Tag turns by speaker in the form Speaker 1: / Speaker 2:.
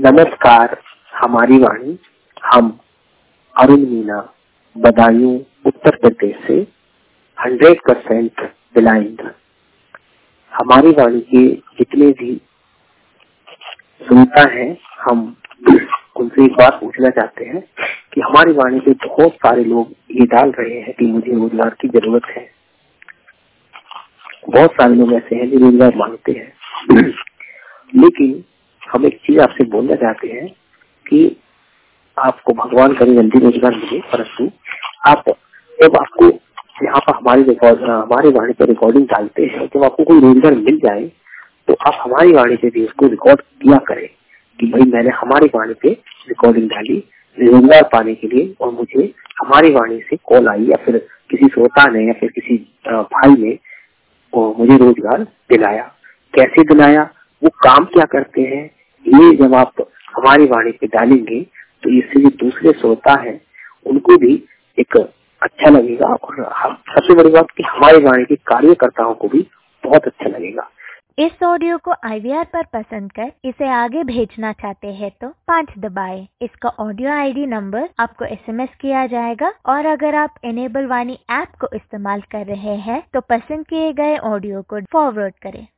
Speaker 1: नमस्कार, हमारी वाणी। हम अरुण मीना, बदायूं, उत्तर प्रदेश से 100% ब्लाइंड। हमारी वाणी के जितने भी श्रोता हैं, हम उनसे एक बात पूछना चाहते हैं कि हमारी वाणी पे बहुत सारे लोग ये डाल रहे हैं कि मुझे रोजगार की जरूरत है। बहुत सारे लोग ऐसे हैं जो रोजगार मांगते हैं लेकिन हम एक चीज आपसे बोलना चाहते हैं कि आपको भगवान करे जल्दी रोजगार मिले, परंतु आप जब आपको यहाँ पर हमारी वाणी पर रिकॉर्डिंग डालते हैं, जब आपको कोई रोजगार मिल जाए तो आप हमारी वाणी पे भी उसको रिकॉर्ड किया करें कि भाई मैंने हमारी वाणी पे रिकॉर्डिंग डाली रोजगार पाने के लिए और मुझे हमारी वाणी से कॉल आई या फिर किसी श्रोता ने या फिर किसी भाई ने मुझे रोजगार दिलाया। कैसे दिलाया, वो काम क्या करते हैं, ये जब आप हमारी वाणी पे डालेंगे तो इससे जो दूसरे श्रोता हैं उनको भी एक अच्छा लगेगा और सबसे बड़ी बात कि हमारी वाणी के कार्यकर्ताओं को भी बहुत अच्छा लगेगा।
Speaker 2: इस ऑडियो को IVR पर पसंद कर इसे आगे भेजना चाहते हैं तो 5 दबाएं। इसका ऑडियो ID नंबर आपको SMS किया जाएगा और अगर आप इनेबल वाणी ऐप को इस्तेमाल कर रहे हैं तो पसंद किए गए ऑडियो को फॉरवर्ड करें।